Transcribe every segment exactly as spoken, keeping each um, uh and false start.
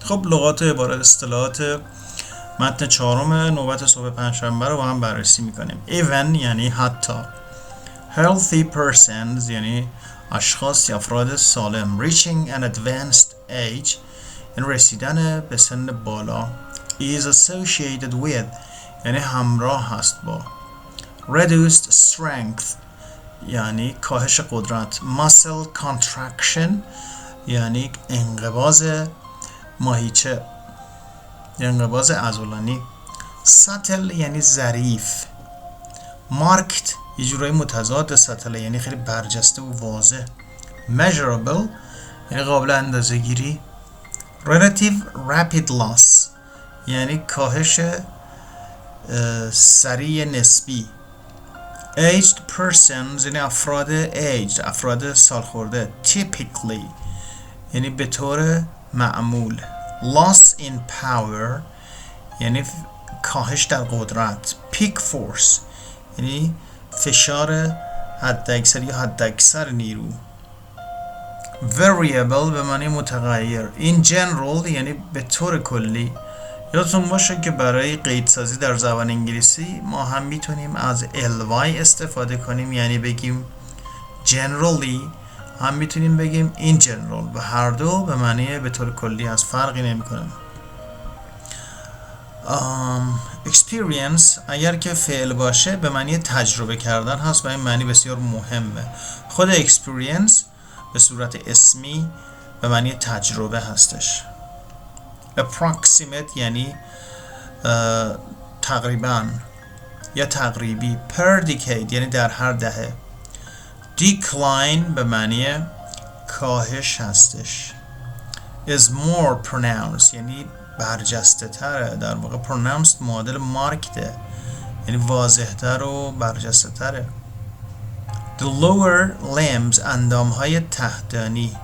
خب لغات و عبارات اصطلاحات متن چهارم نوبت صبح پنجشنبه رو با هم بررسی میکنیم. even یعنی حتی، healthy persons یعنی اشخاص یا افراد سالم، reaching an advanced age یعنی رسیدن به سن بالا، is associated with یعنی همراه هست با، reduced strength یعنی کاهش قدرت، muscle contraction یعنی انقباض ماهیچه، انقباض عضلانی، subtle یعنی ظریف، marked یه جورایی متضاد subtle یعنی خیلی برجسته و واضح، measurable یعنی قابل اندازه گیری، relative rapid loss یعنی کاهش سریع نسبی، aged persons یعنی افراد aged افراد سالخورده، typically یعنی به طور معمول، loss in power یعنی کاهش در قدرت، peak force یعنی فشار حداکثر یا حداکثر نیرو، variable به معنی متغیر، in general یعنی به طور کلی. یادتون باشه که برای قیدسازی در زبان انگلیسی ما هم میتونیم از ly استفاده کنیم، یعنی بگیم generally، هم میتونیم بگیم in general و هر دو به معنی به طور کلی از فرقی نمیکنه. experience اگر که فعل باشه به معنی تجربه کردن هست و این معنی بسیار مهمه. خود experience به صورت اسمی به معنی تجربه هستش. approximate یعنی تقریبا یا تقریبی، per decade یعنی در هر دهه، decline به معنی کاهش هستش، is more pronounced یعنی برجسته تره، در واقع pronounced معادل marked یعنی واضح تر و برجسته تره. the lower limbs اندام های تحتانی.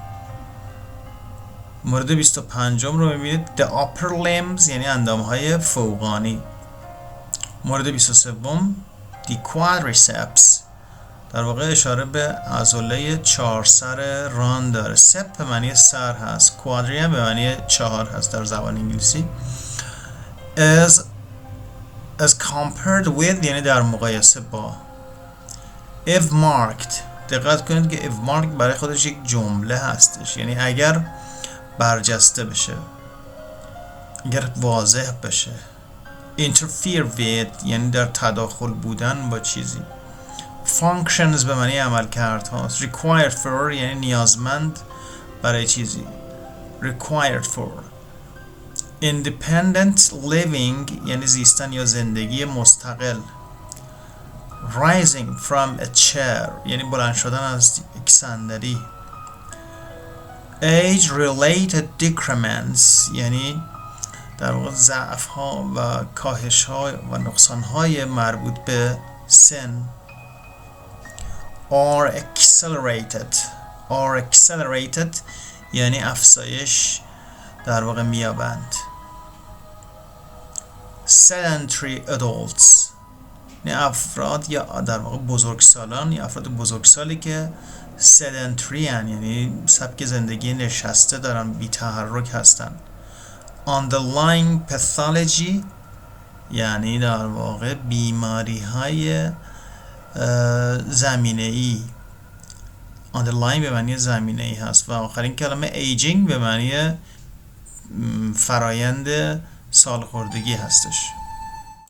مورد بیست و پنج رو میبینید the upper limbs یعنی اندام های فوقانی. مورد بیست و سه the quadriceps در واقع اشاره به عضله چهار سر ران داره. سپ به معنی سر هست، کوادری هم به معنی چهار هست در زبان انگلیسی. as as compared with یعنی در مقایسه با. if marked دقت کنید که if marked برای خودش یک جمله هستش، یعنی اگر برجسته بشه، اگر واضح بشه. interfere with یعنی در تداخل بودن با چیزی. functions به معنی عمل کرد هاست. required for یعنی نیازمند برای چیزی، required for. independent living یعنی زیستن یا زندگی مستقل. rising from a chair یعنی بلند شدن از یک صندلی. age related decrements یعنی در واقع ضعف ها و کاهش ها و نقصان های مربوط به سن. are accelerated are accelerated یعنی افزایش در واقع میابند. sedentary adults یعنی افراد یا در واقع بزرگسالان یا افراد بزرگسالی که sedentary یعنی سبک زندگی نشسته دارن، بی تحرک هستن. underlying pathology یعنی در واقع بیماری های زمینه ای. underlying به معنی زمینه ای هست و آخرین کلمه aging به معنی فرایند سالخوردگی هستش.